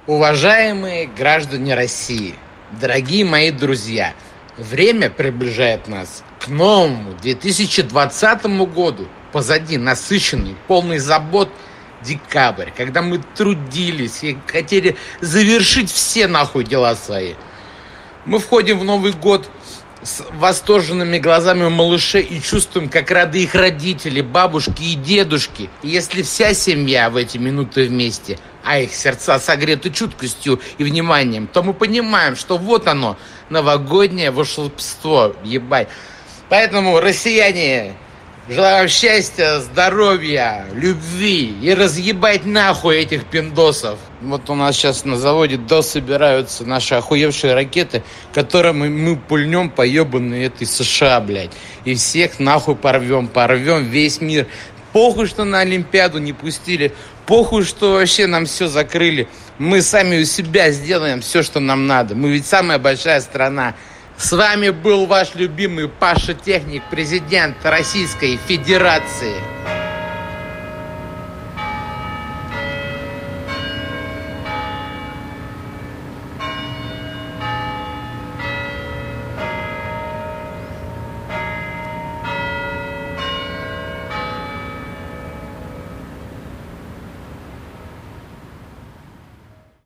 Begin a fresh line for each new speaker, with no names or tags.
Уважаемые граждане России, дорогие мои друзья, время приближает нас к новому 2020 году. Позади насыщенный, полный забот декабрь, когда мы трудились и хотели завершить все нахуй дела свои. Мы входим в Новый год с восторженными глазами у малышей и чувствуем, как рады их родители, бабушки и дедушки. И если вся семья в эти минуты вместе, а их сердца согреты чуткостью и вниманием, то мы понимаем, что вот оно, новогоднее волшебство, ебать. Поэтому, россияне, желаю вам счастья, здоровья, любви и разъебать нахуй этих пиндосов. Вот у нас сейчас на заводе дособираются наши охуевшие ракеты, которыми мы пульнем по ебаной этой США, блядь. И всех нахуй порвем весь мир. Похуй, что на Олимпиаду не пустили, похуй, что вообще нам все закрыли. Мы сами у себя сделаем все, что нам надо. Мы ведь самая большая страна. С вами был ваш любимый Паша Техник, президент Российской Федерации.